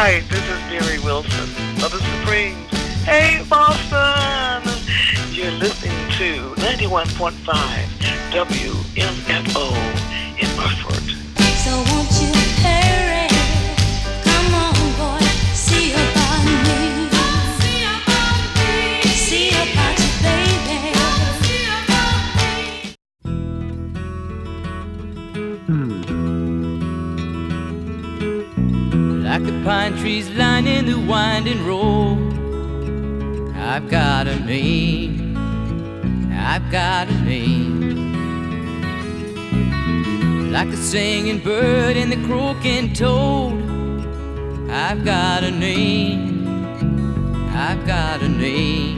right, this is Mary Wilson of the Supremes. Hey, Boston! You're listening to 91.5 WMFO in Burford. So won't you hurry? Come on, boy, see about me. See about you, baby. Like the pine trees lining the winding road, I've got a name, I've got a name. Like the singing bird and the croaking toad, I've got a name, I've got a name.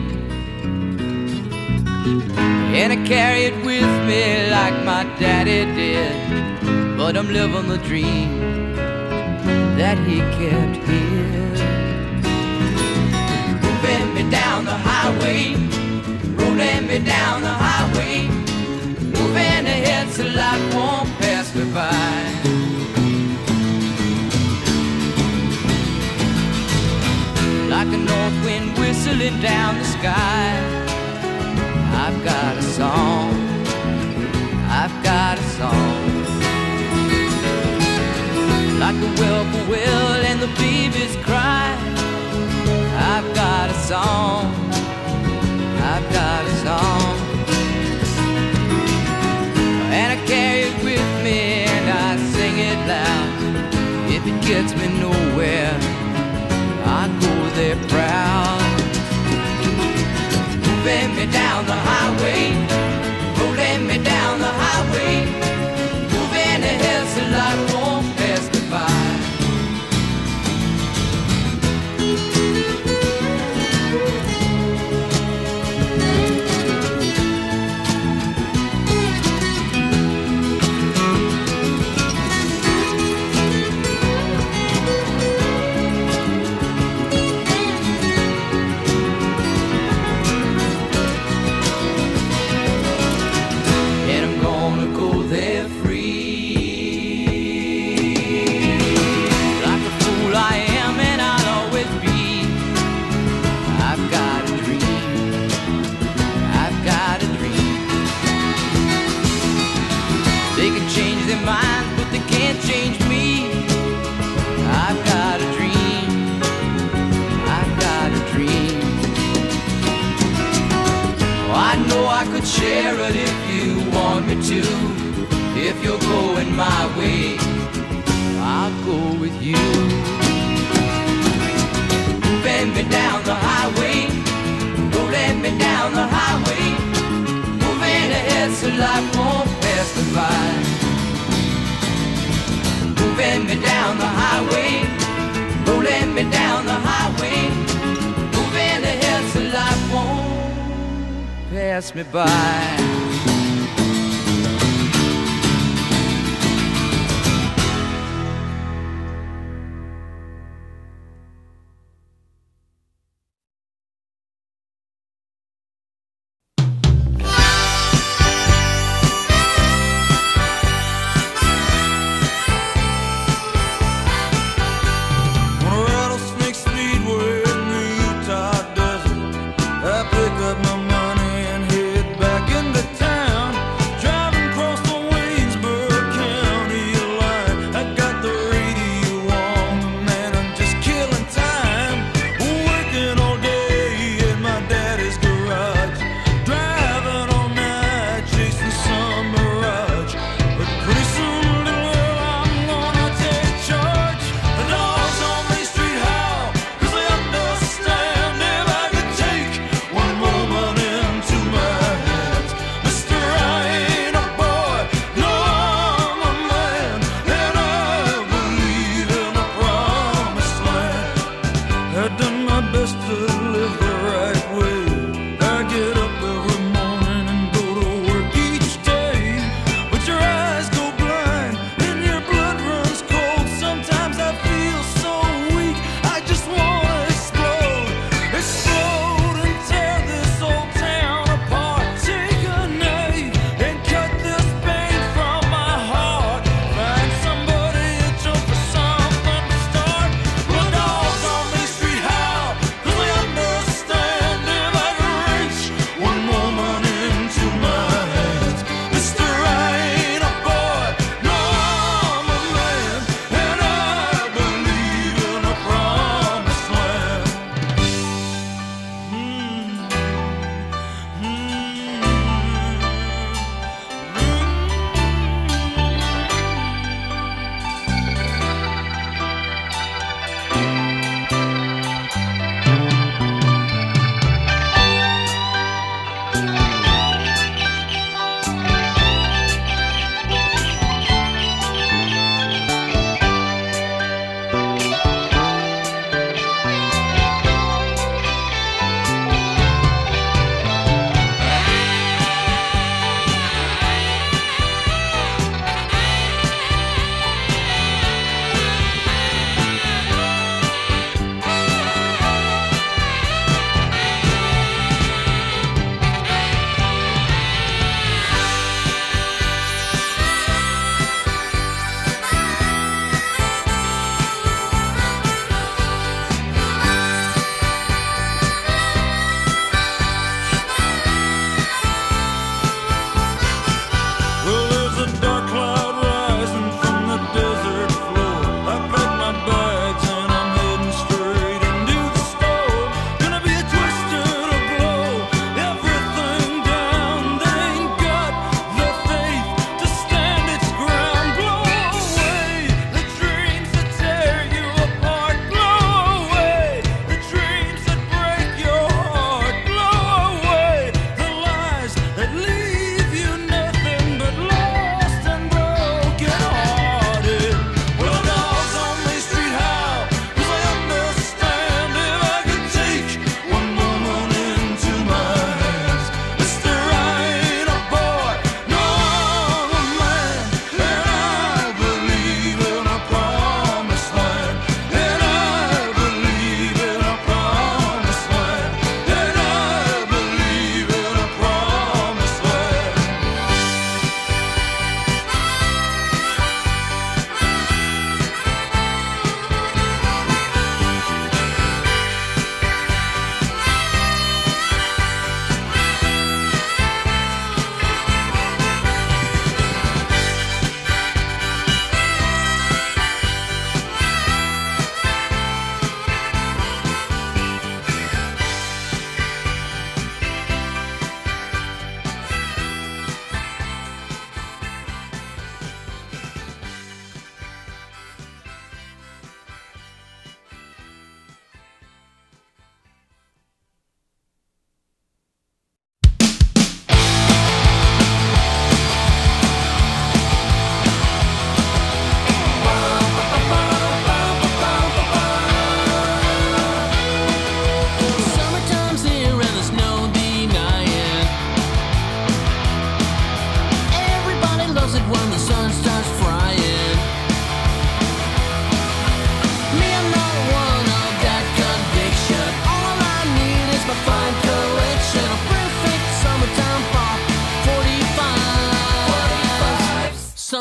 And I carry it with me like my daddy did, but I'm living the dream that he kept here. Moving me down the highway, rolling me down the highway, moving ahead so life won't pass me by. Like a north wind whistling down the sky, I've got a song, I've got a song. Like the whippoorwill and the babies cry, I've got a song, I've got a song. And I carry it with me and I sing it loud. If it gets me nowhere, I go there proud. Moving me down the highway, rolling me down the highway, moving ahead so life won't pass me by. Change me. I've got a dream, I've got a dream. Oh, I know I could share it if you want me to. If you're going my way, I'll go with you. Moving me down the highway, rolling me down the highway, moving ahead so life won't pass me by. Moving me down the highway, rolling me down the highway, moving ahead so life won't pass me by. Pick up my money and head back into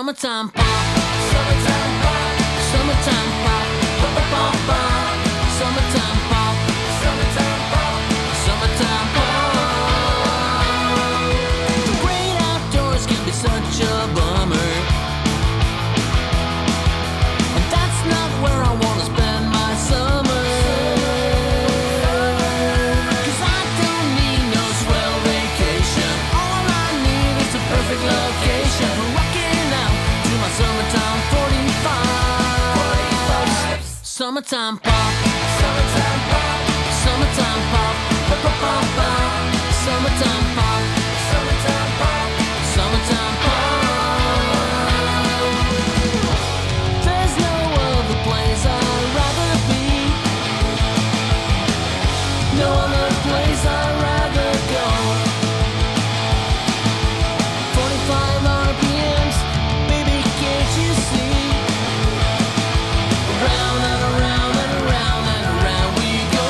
Summertime pop, summertime pop, summertime pop, pop, pop, pop, pop. Summertime pop, summertime pop, summertime pop. The great outdoors can be such a bummer, and that's not where I wanna spend my summer. 'Cause I don't need no swell vacation. All I need is a perfect location for rocking out to my summertime 45. Summertime pop, summertime pop, summertime pop, pop, pop, pop, pop. Summertime pop, summertime pop, summertime pop. There's no other place I'd rather be, no other place I'd rather go. 45 RPMs, baby, can't you see? Round and around and around and around we go.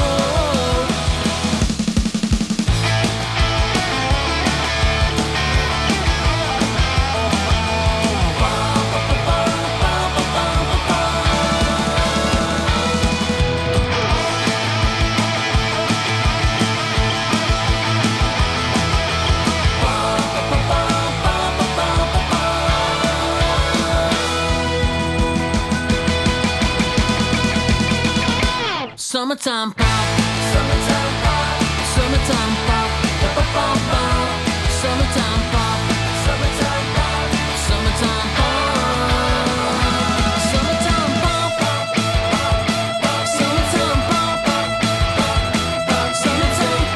Summertime pop, summertime pop, summertime pop, pop, pop, pop, pop. Summertime pop, summertime pop, summertime pop. Summertime pop, pop, pop, pop. Summertime pop, pop, pop, pop. Summertime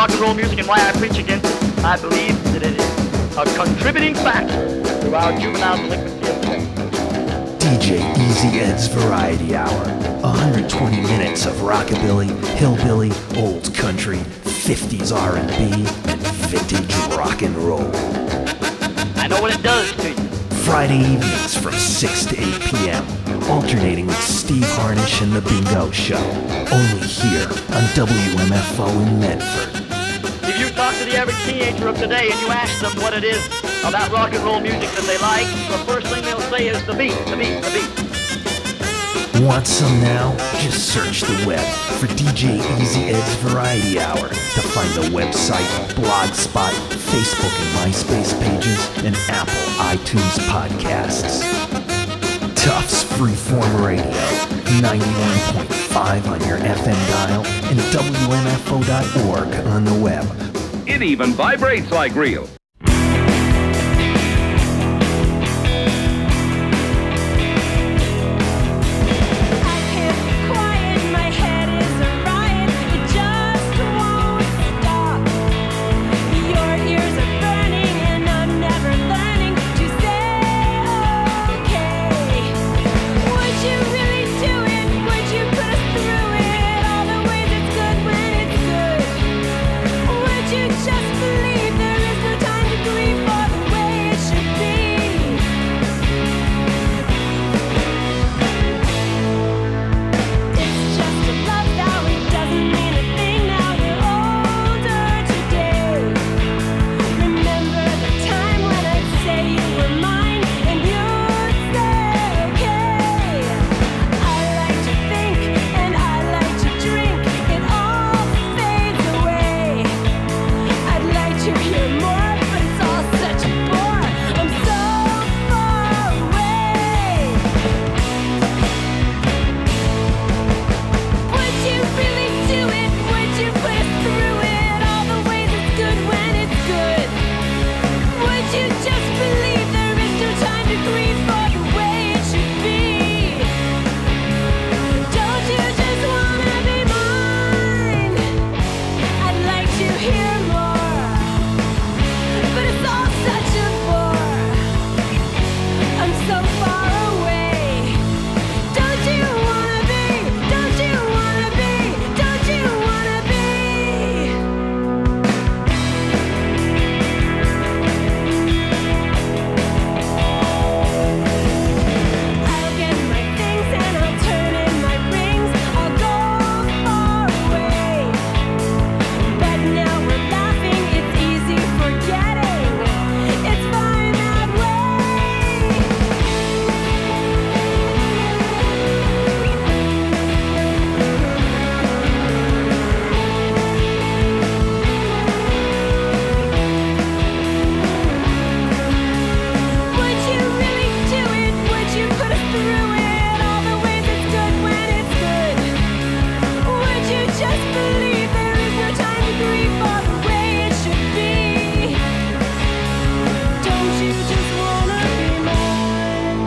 rock and roll music and why I preach against it. I believe that it is a contributing factor to our juvenile delinquency of today. DJ Easy Ed's Variety Hour. 120 minutes of rockabilly, hillbilly, old country, 50s R&B, and vintage rock and roll. I know what it does to you. Friday evenings from 6 to 8 p.m. Alternating with Steve Harnish and The Bingo Show. Only here on WMFO in Medford. If you talk to the average teenager of today and you ask them what it is about rock and roll music that they like, the first thing they'll say is the beat, the beat, the beat. Want some now? Just search the web for DJ Easy Ed's Variety Hour to find the website, Blogspot, Facebook and MySpace pages, and Apple iTunes podcasts. Tufts Freeform Radio, 91.5 on your FM dial and WMFO.org on the web. It even vibrates like real. Just believe there is no time to grieve for the way it should be. It's just a love now, it doesn't mean a thing now. You're older today. Remember the time when I'd say you were mine and you'd say okay. I like to think and I like to drink. It all fades away. I'd like to hear more, but it's all such a bore. I'm so far away. Would you really do it? Would you put us through it? All the ways it's good when it's good. Would you just believe there is no time to grieve for the way it should be? Don't you just wanna be mine? I'd like to hear more, but it's all such a bore. I'm so far away. Don't you wanna be? Don't you wanna be? Don't you wanna be? I'll get my things and I'll turn in my rings. I'll go far away. But now we're laughing, it's easy forgetting. It's fine that way. Would you really do it? Would you put us through it? All the ways it's good when it's good. Would you just believe there is no time to grieve for the way it should be? Don't you just wanna be mine?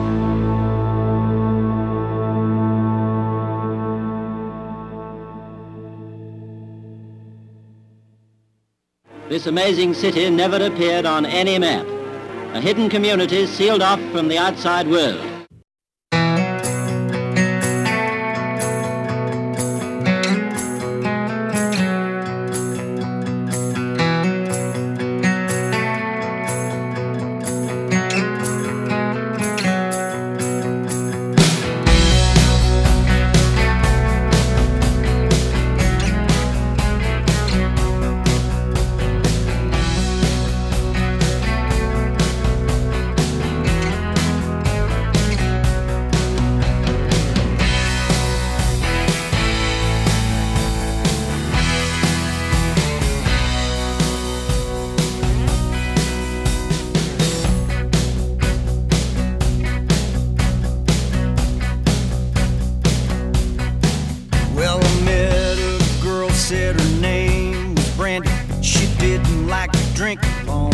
This amazing city never appeared on any map. A hidden community sealed off from the outside world. Well, I met a girl, said her name was Brandy. She didn't like to drink alone.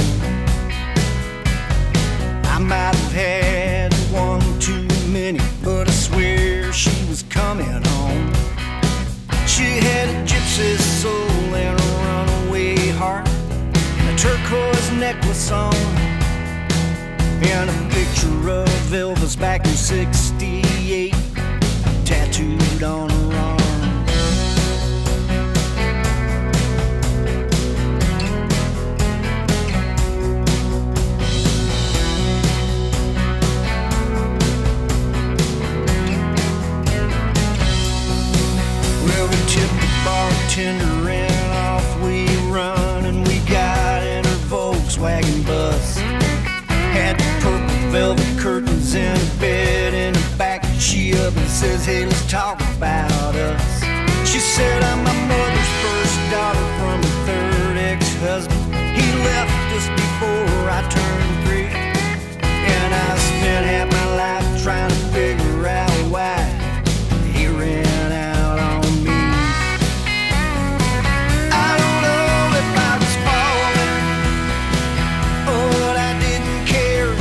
I might have had one too many, but I swear she was coming home. She had a gypsy soul and a runaway turquoise necklace on, and a picture of Elvis back in '68 tattooed on her arm. Well, we tipped the bartender and off we run, and we got in her Volkswagen bus. Had the purple velvet curtains in a bed in the back. She up and says, hey, let's talk about us. She said, I'm my mother's first daughter from a third ex-husband. He left us before I turned 3, and I spent half my life trying to figure out why he ran out on me. I don't know if I was falling or that I didn't care.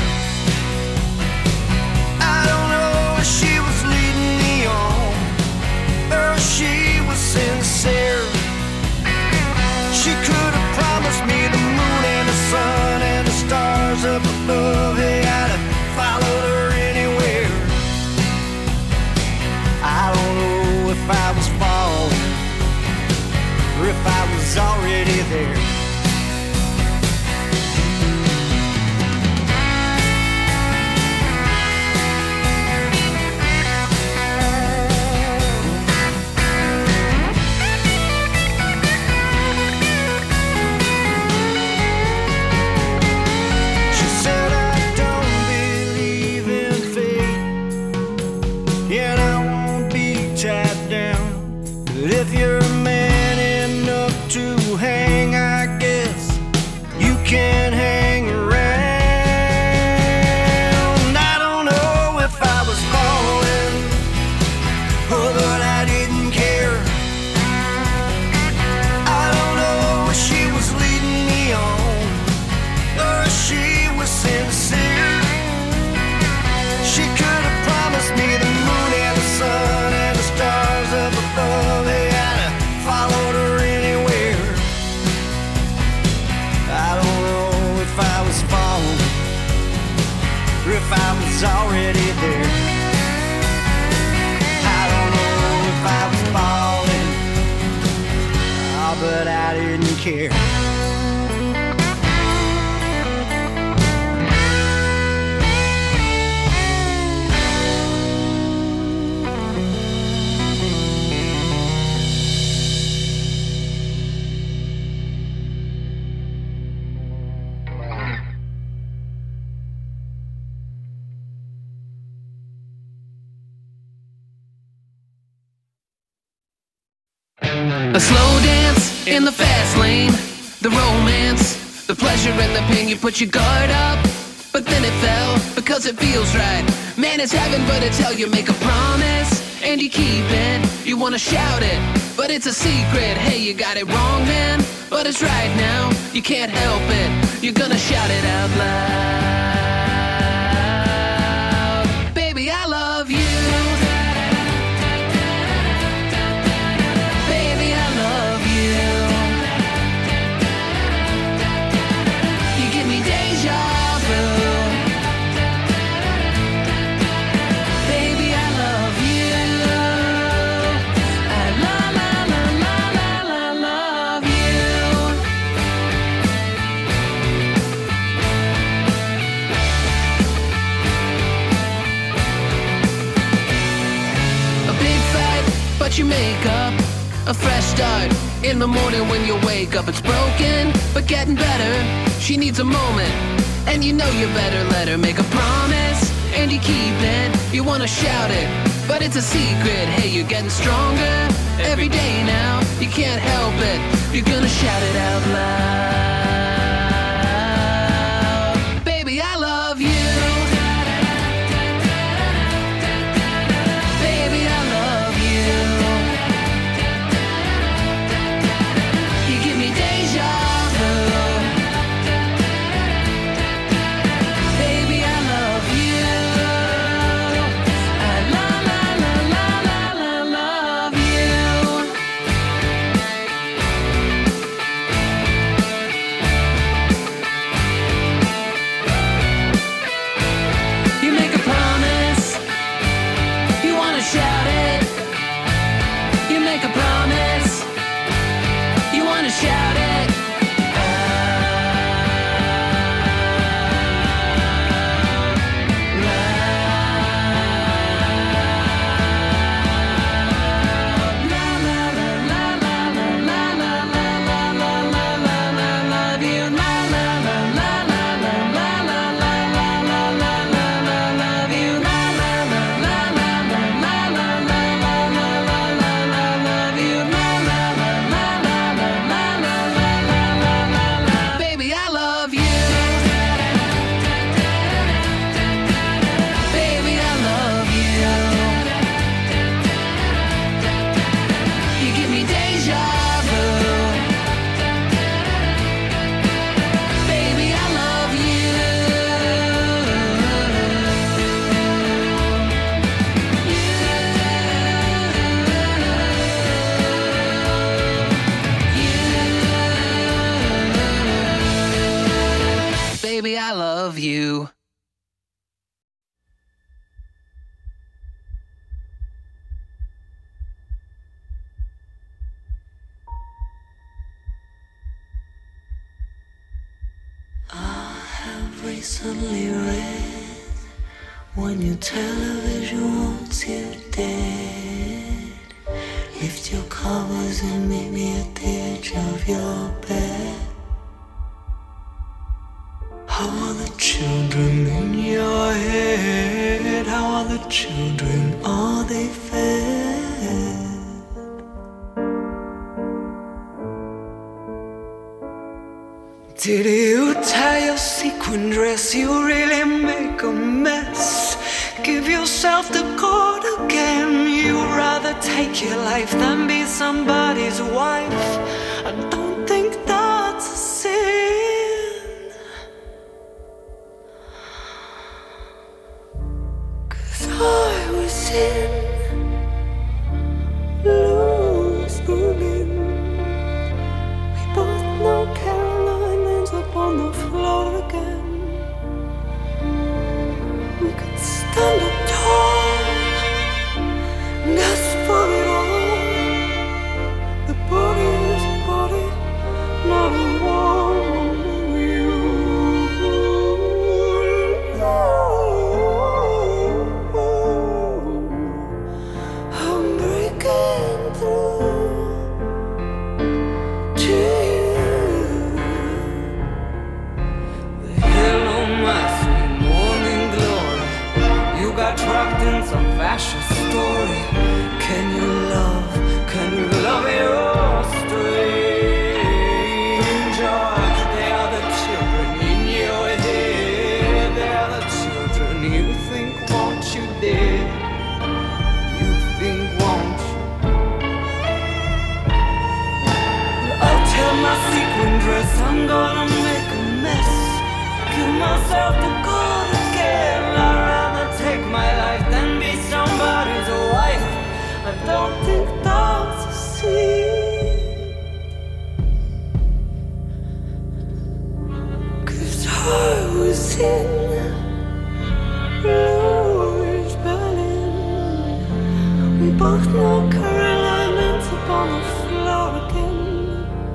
I don't know if she was leading me on or if she was sincere. She could have promised me the moon and the sun and the stars up above. Hey, I'd have followed her anywhere. I don't know if I was falling or if I was already there. She said, I don't believe in fate, and I won't be tied down. But if you're man enough to hang, I guess you can hang around. I don't know if I was falling or that I didn't care. I don't know if she was leading me on or if she was sincere. She could have promised me the moon and the sun and the stars up above. Hey, I'd have followed her anywhere. I don't know if I was falling or if I was already there. I don't know if I was falling, oh, but I didn't care. A slow dance in the fast lane, the romance, the pleasure and the pain. You put your guard up, but then it fell because it feels right. Man, it's heaven, but it's hell. You make a promise and you keep it. You wanna shout it, but it's a secret. Hey, you got it wrong then, but it's right now. You can't help it. You're gonna shout it out loud. Baby, I love you. You make up a fresh start in the morning when you wake up. It's broken, but getting better. She needs a moment, and you know you better let her. Make a promise, and you keep it. You wanna shout it, but it's a secret. Hey, you're getting stronger every day now. You can't help it. You're gonna shout it out loud. Baby, I love you. suddenly red when your television wants you dead. Lift your covers and meet me at the edge of your bed. How are the children in your head? How are the children? Are they fed? Did you tie your sequin dress? You really make a mess. Give yourself the cord again. You'd rather take your life than be somebody's wife. I don't think that's a sin. 'Cause I was in Louis Berlin. We both know Caroline ends up on the floor again. We could stand up tall and ask for it all. The body is a body, not a woman. I'm breaking through to you. The hell on my sweet morning glory. You got trapped in some fascist story. Can you love your stranger? They are the children in your head. They are the children you think want you dead. You think want you. I'll tell my sequin dress I'm gonna make a mess. Give myself the cord again. I'd rather take my life than be somebody's wife. I don't think that's a sin. 'Cause I was in Louis Berlin. We both know Caroline ends up on the floor again.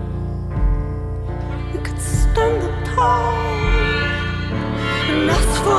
We could stand up tall and ask for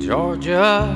Georgia.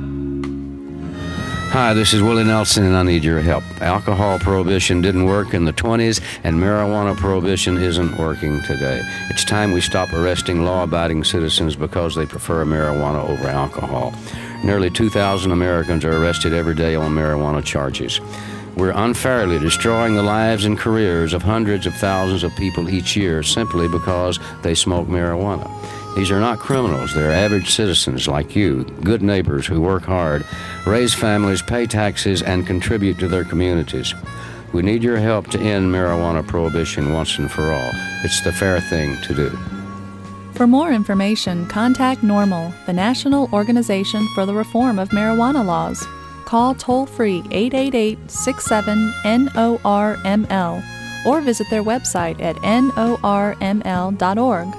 Hi, this is Willie Nelson, and I need your help. Alcohol prohibition didn't work in the 20s, and marijuana prohibition isn't working today. It's time we stop arresting law-abiding citizens because they prefer marijuana over alcohol. Nearly 2,000 Americans are arrested every day on marijuana charges. We're unfairly destroying the lives and careers of hundreds of thousands of people each year simply because they smoke marijuana. These are not criminals. They're average citizens like you, good neighbors who work hard, raise families, pay taxes, and contribute to their communities. We need your help to end marijuana prohibition once and for all. It's the fair thing to do. For more information, contact NORML, the National Organization for the Reform of Marijuana Laws. Call toll-free 888-67-NORML or visit their website at norml.org.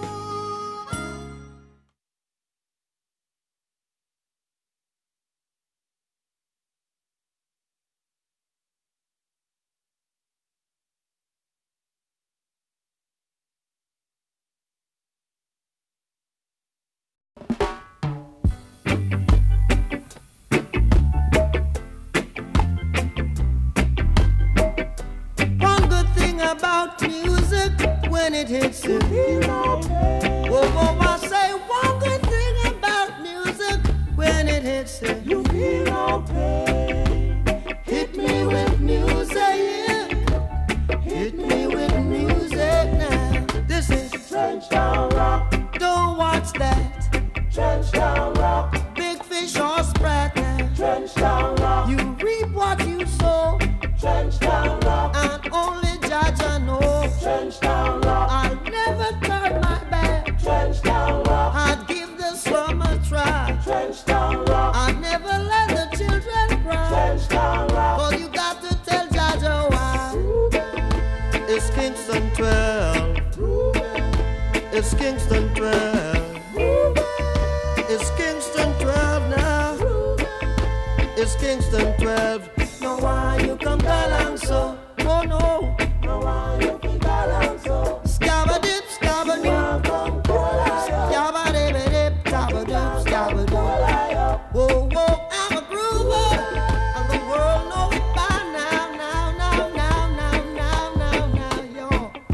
About music when it hits you. Whoa, whoa, I say one good thing about music when it hits you. You feel no pain. Hit me with music. Hit me with music now. This is Trenchtown Rock. Don't watch that. Trenchtown Rock. Big fish or sprat now. Trenchtown Rock. You reap what you sow. Trenchtown Rock. And only I know Trenchtown Rock. I'll never turn my back. Trenchtown Rock. I'd give the slum a try. Trenchtown Rock. I'd never let the children cry. Trenchtown Rock. All you got to tell Jaja why. It's Kingston 12. It's Kingston 12. It's Kingston 12 now. It's Kingston 12. No, why you come down so? Oh no. Scabba-dip, scabba-dip, scabba-dip-a-dip, scabba-dip, scabba-dip. Whoa, whoa, I'm a groover, and the world knows it by now,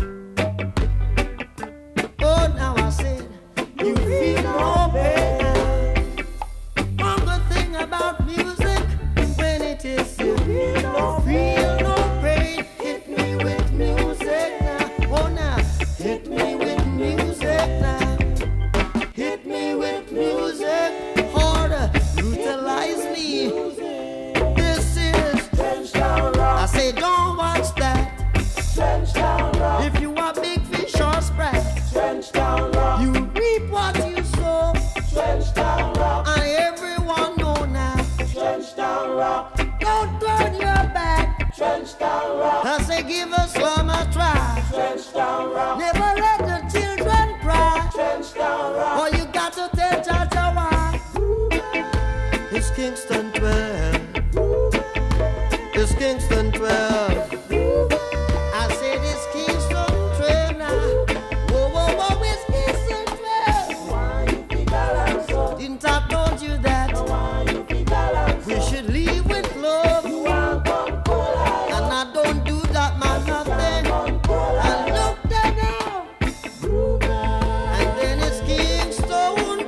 yo. Oh, now I said, you feel no pain. One good thing about music, when it is you feel no pain. Hit me with music now. Oh, now. Hit me with music now. Hit me with music. Harder. Brutalize me. This is Trenchtown Rock. I say don't watch that. Trenchtown Rock. If you are big fish or sprat. Trenchtown Rock. You reap what you sow. Trenchtown Rock. And everyone know now. Trenchtown Rock. Don't turn your back. Trenchtown Rock. I say give us one a try. Trenchtown Rock. Never let the children cry. Trenchtown Rock. All you got to tell Jaja why. It's Kingston 12. It's Kingston 12. I said it's Kingston 12 now. Whoa, whoa, whoa, it's Kingston 12. Why you think I'm so? Didn't I told you that? Why you think I'm so? We should leave with love. You want come cool. And I don't do that, man, nothing. I look there now. And then it's Kingston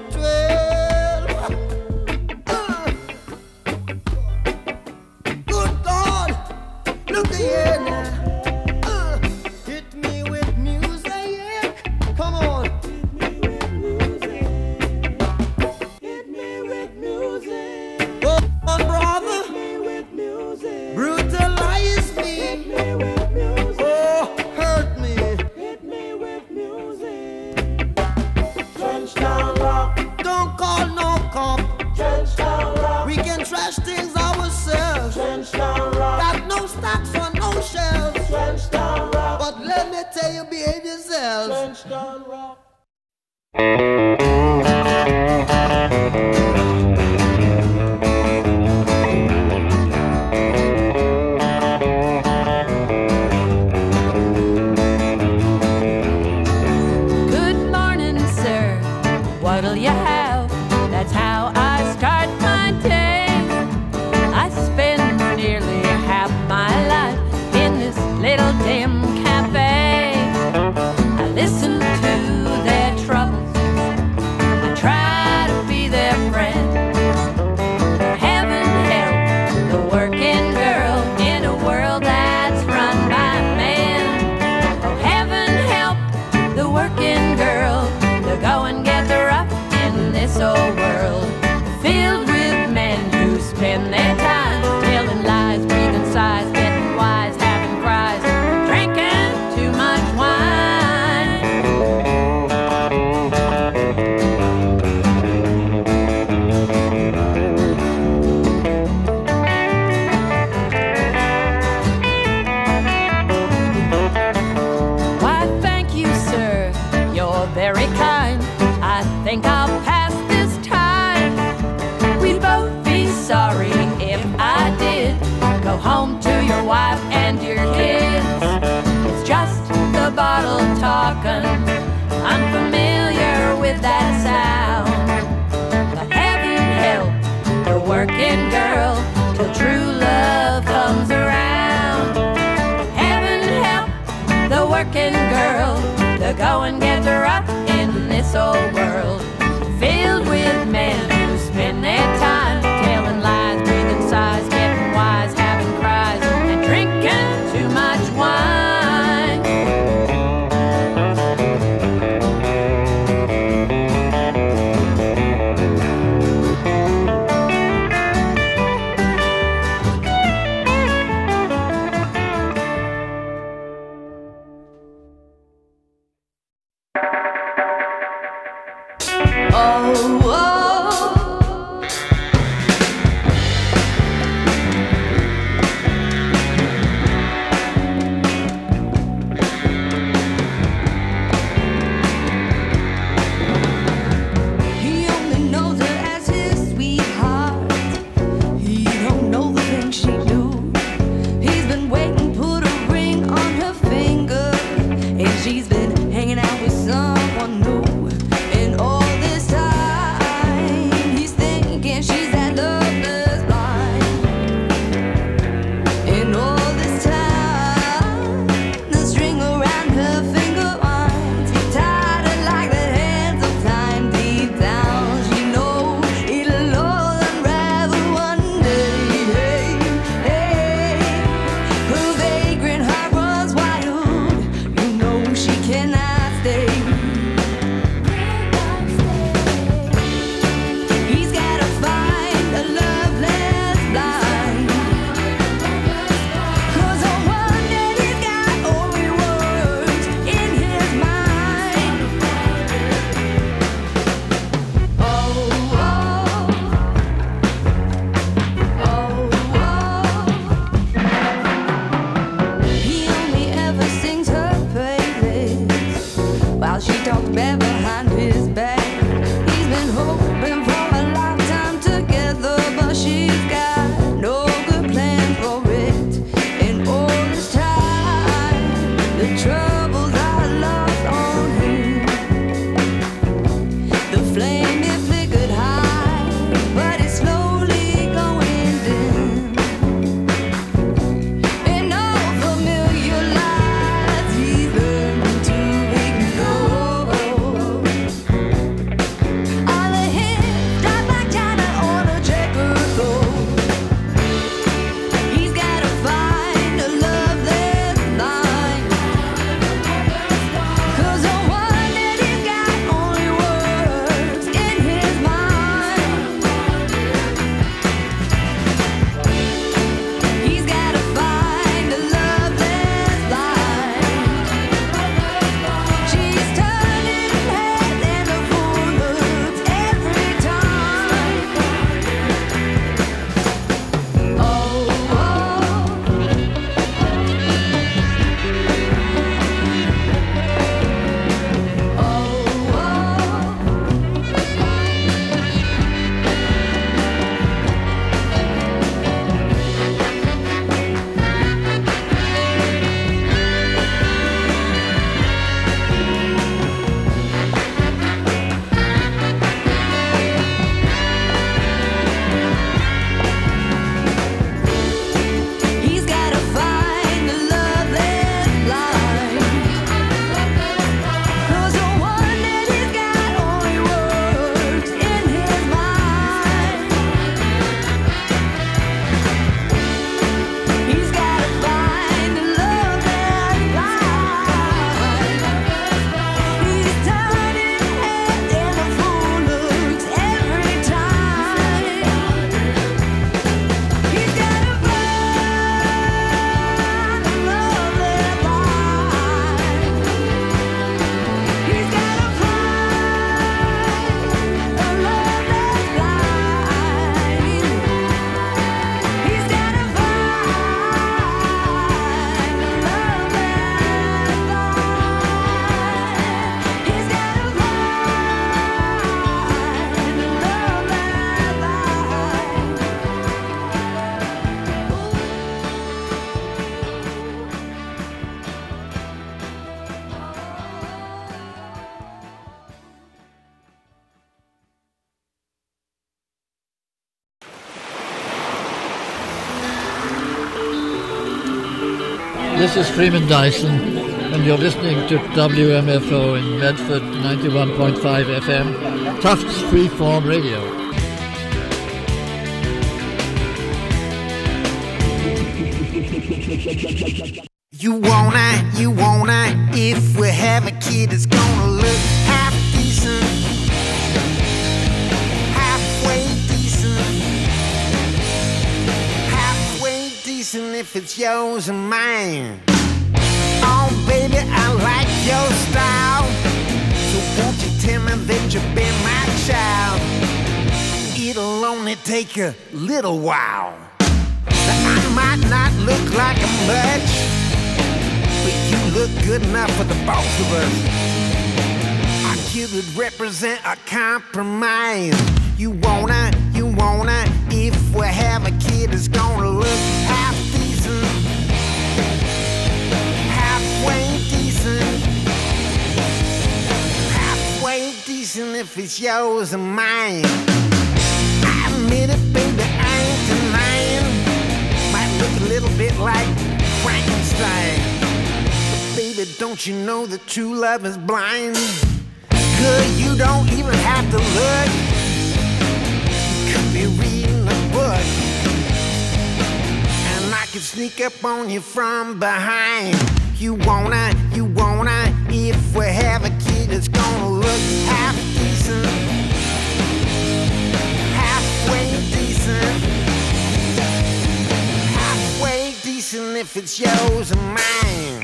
12. Good God, look here now. Hit me with music. Come on. Hit me with music. Oh, brother. Hit me with music. Brutalize me. Hit me with music. Oh, hurt me. Hit me with music. Trenchtown Rock. Don't call no cop. Trenchtown Rock. We can trash things ourselves. Trenchtown Rock. Got no stocks on no shelves. Trenchtown Rock. But let me tell you, behave yourselves. Trenchtown Rock. Good morning, sir. What'll you have? That's how I little dim cafe. I listen to their troubles. I try to be their friend. Heaven help the working girl in a world that's run by men. Oh, heaven help the working girl to go and get the rough in this old world, filled with men who spend their time telling lies, breathing sighs, getting wise, having cries, drinking too much wine. Why, thank you, sir, you're very kind. I think I'll pass this time. We'd both be sorry if I did go home to your wife and your kids. It's just the bottle talking. I'm familiar with that sound. But heaven help the working girl till true love comes around. Heaven help the working girl to go and get the rough in this old world, filled with men who spend their time telling lies, breathing sighs, getting wise, having cries, and drinking too much wine. This is Freeman Dyson, and you're listening to WMFO in Medford, 91.5 FM, Tufts Freeform Radio. You wanna, if we have a kid, it's gonna look half decent, halfway decent, halfway decent if it's yours and mine. Oh baby, I like your style, so won't you tell me that you've been my child? It'll only take a little while. Now, I might not look like a much, but you look good enough for the both of us. Our kid would represent a compromise. You wanna, if we have a kid, it's gonna look half decent, halfway decent, halfway decent if it's yours and mine. I admit it, baby, I ain't denying. Might look a little bit like Frankenstein, but baby, don't you know that true love is blind? Good, you don't even have to look. You could be reading a book, and I could sneak up on you from behind. You wanna, if we have a kid, it's gonna look half decent, halfway decent, halfway decent if it's yours and mine.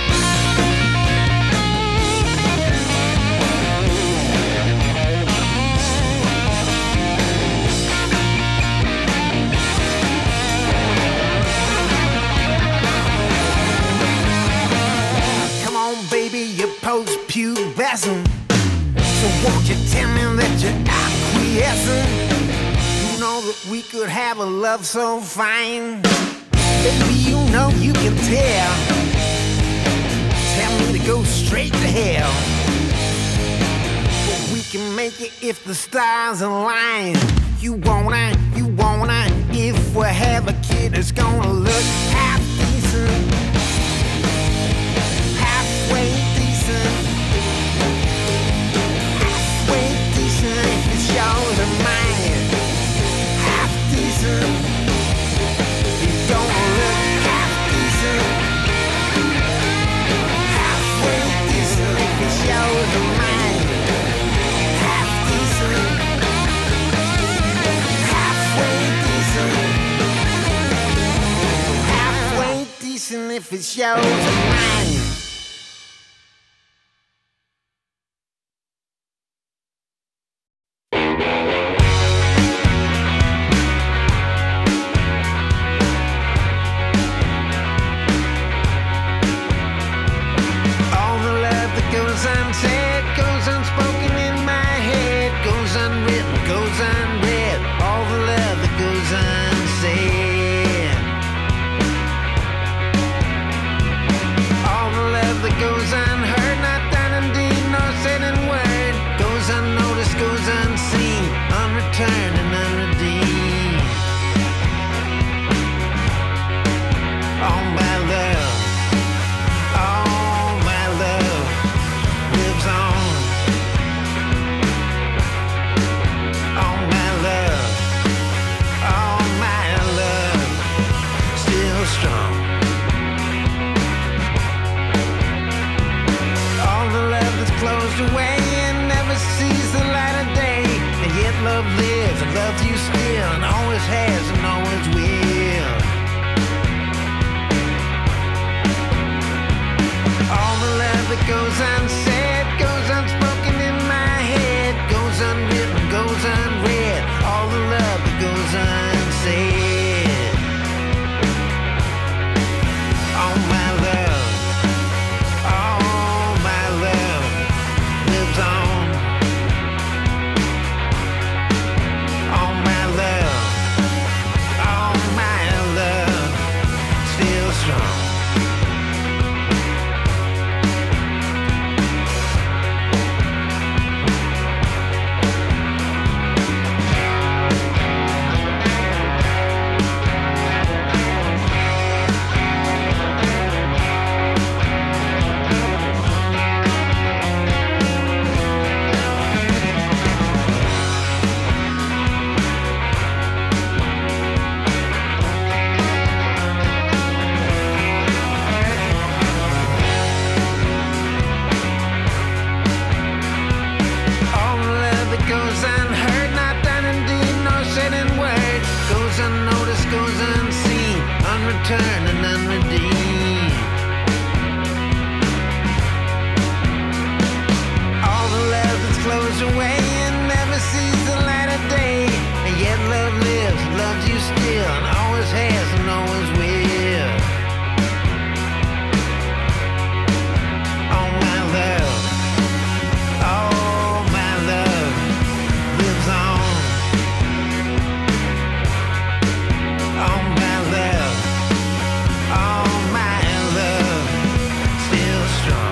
Baby, you're post-pubescent, so won't you tell me that you're acquiescent? You know that we could have a love so fine. Baby, you know you can tell. Tell me to go straight to hell, but we can make it if the stars align. You wanna, if we have a kid, it's gonna look half decent, halfway decent, halfway decent if it's yours and mine. Half decent, it's gonna look half decent, halfway decent if it's yours and mine. Half decent, halfway decent, halfway decent if it's yours and mine. All unturned and unredeemed. All the love that's closed away and never sees the light of day, and yet love lives, loves you still, and always has and always will. Oh my love, oh my love lives on. Oh my love, oh my love, still strong.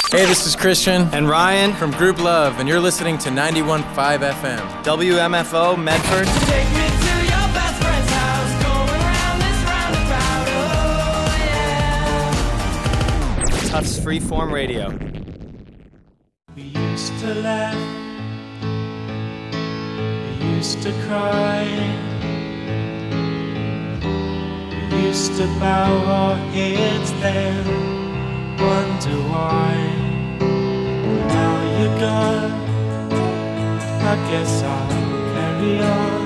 Hey, this is Christian and Ryan from Group Love, and you're listening to 91.5 FM. WMFO, Medford. Take me to your best friend's house, going round this roundabout, oh yeah. Tufts Freeform Radio. We used to laugh, we used to cry, we used to bow our heads then, wonder why. Now you're gone, I guess I'll carry on.